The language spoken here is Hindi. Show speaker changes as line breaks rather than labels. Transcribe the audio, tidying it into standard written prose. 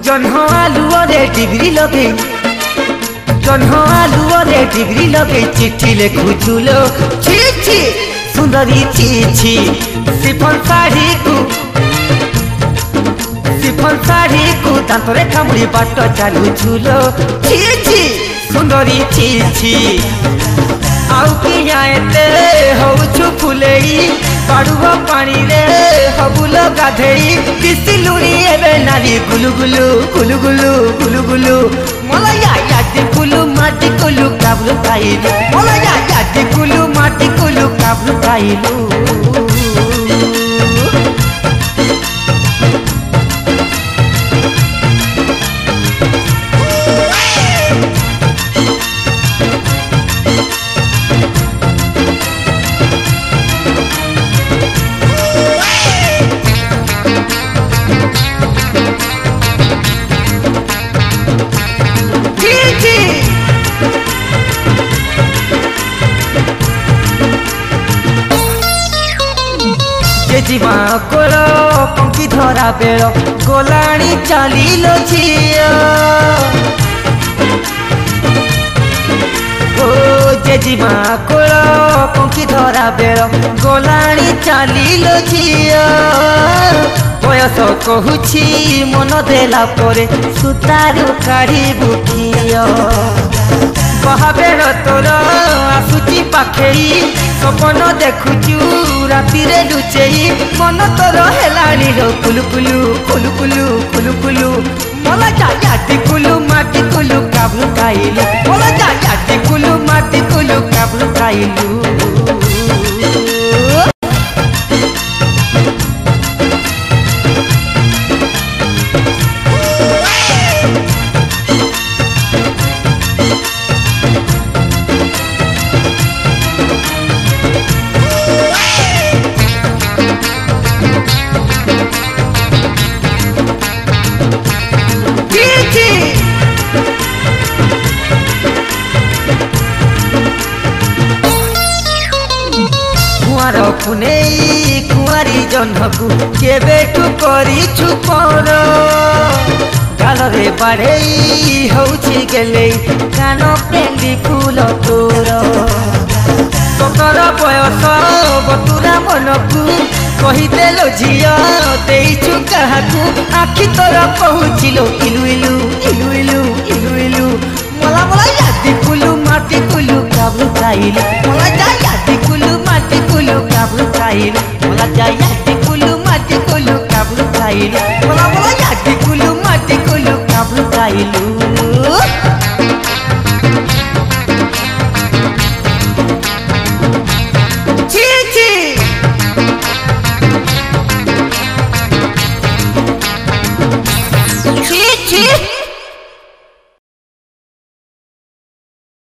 जन्ह आलुअरे डिग्री लगे जन्ह आलुअरे डिग्री लगे चिट्ठी लिखुचुलो छी छी सुंदरी छी छी सिफन साड़ी को दांतरे कामुड़ी बाट चलुचुलो छी छी सुंदरी छी छी आउ किया एते होउछु फुलेई पाड़ुआ पानी रे हबुल गाधेई किसिलुनी एबे नारी गुलु गुलु गुलु गुलु गुलु गुलु मलया यादी गुलु माटी गुलु काबलु खाइलु मलया यादी गुलु माटी गुलु काबलु खाइलु जीवा कोल पंखी धरा बेल गोलाणी चलिलो झियो ओ जेजीमा कोल पंखी धरा बेल गोलाणी चलिलो झियो बयस कहूची मन देला परे सुतारू काढ़ी बुकियो बहाबेर तोर आसुची पाखेई सपन देखुचु राति रे लुचेई मन तोर हेलानी रो कुलु कुलु कुलु कुलु कुलु कुलु मला जाती कुलु माटी कुलु काबलु खाइलु मला जाती कुलु माटी कुलु काबलु खाइलु पुनेई कुआरी जन्हकु केबेठु करिछु पर गाल रे बाढ़ेई होउछि गेले कान पेंडी फूल तोर 17 बयस बतुरा मनकु कहिदेलो झियो देइछु काहाकु आखि तोर पहुँचिलो इलु इलु इलु इलु इलु इलु मला मला यादी कुलु माटी कुलु काबलु खाइलु मला यादी कुलु माटी कुलु काबलु खाइलु मला यादी कुलु माटी कुलु काबलु खाइलु